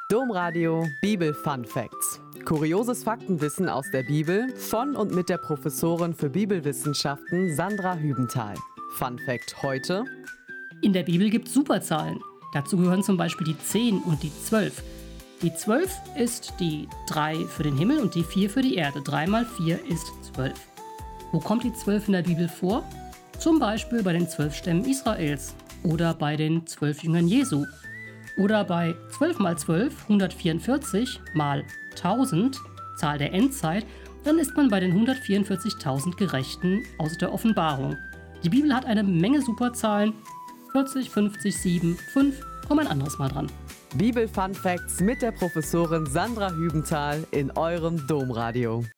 Domradio Bibel Fun Facts. Kurioses Faktenwissen aus der Bibel von und mit der Professorin für Bibelwissenschaften Sandra Hübenthal. Fun Fact heute: In der Bibel gibt es Superzahlen. Dazu gehören zum Beispiel die 10 und die 12. Die 12 ist die 3 für den Himmel und die 4 für die Erde. 3 mal 4 ist 12. Wo kommt die 12 in der Bibel vor? Zum Beispiel bei den 12 Stämmen Israels oder bei den 12 Jüngern Jesu. Oder bei 12 mal 12, 144 mal 1000, Zahl der Endzeit, dann ist man bei den 144.000 Gerechten aus der Offenbarung. Die Bibel hat eine Menge Superzahlen. 40, 50, 7, 5, komm ein anderes Mal dran. Bibel Fun Facts mit der Professorin Sandra Hübenthal in eurem Domradio.